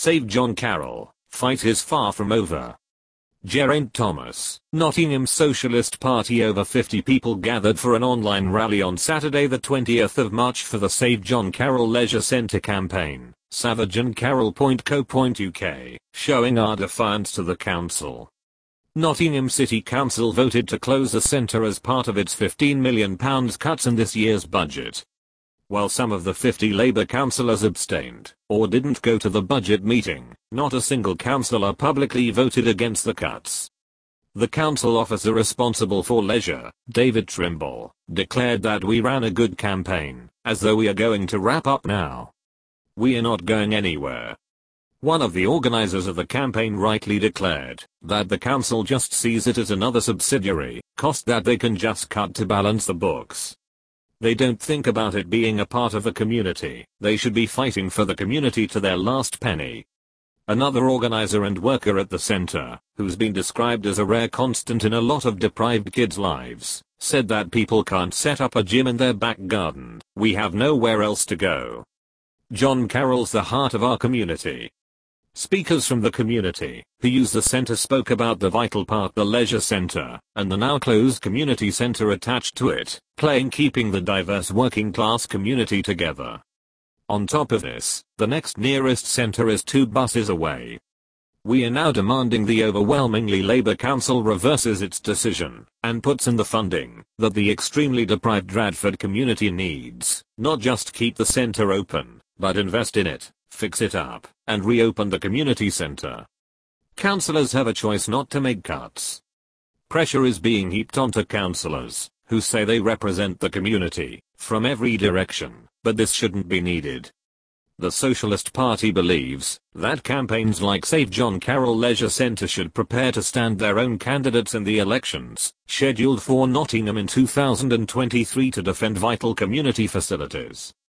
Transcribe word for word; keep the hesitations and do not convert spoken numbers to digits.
Save John Carroll, fight is far from over. Geraint Thomas, Nottingham Socialist Party. Over fifty people gathered for an online rally on Saturday the twentieth of March for the Save John Carroll Leisure Centre campaign, savage and carroll dot co dot uk, showing our defiance to the council. Nottingham City Council voted to close the centre as part of its fifteen million pounds cuts in this year's budget. While some of the fifty Labour councillors abstained, or didn't go to the budget meeting, not a single councillor publicly voted against the cuts. The council officer responsible for leisure, David Trimble, declared that we ran a good campaign, as though we are going to wrap up now. We are not going anywhere. One of the organisers of the campaign rightly declared that the council just sees it as another subsidiary cost that they can just cut to balance the books. They don't think about it being a part of the community. They should be fighting for the community to their last penny. Another organizer and worker at the centre, who's been described as a rare constant in a lot of deprived kids' lives, said that people can't set up a gym in their back garden. We have nowhere else to go. John Carroll's the heart of our community. Speakers from the community who use the centre spoke about the vital part the leisure centre, and the now closed community centre attached to it, playing keeping the diverse working class community together. On top of this, the next nearest centre is two buses away. We are now demanding the overwhelmingly Labour Council reverses its decision, and puts in the funding that the extremely deprived Radford community needs, not just keep the centre open, but invest in it, fix it up, and reopen the community centre. Councillors have a choice not to make cuts. Pressure is being heaped onto councillors, who say they represent the community, from every direction, but this shouldn't be needed. The Socialist Party believes that campaigns like Save John Carroll Leisure Centre should prepare to stand their own candidates in the elections, scheduled for Nottingham in two thousand twenty-three to defend vital community facilities.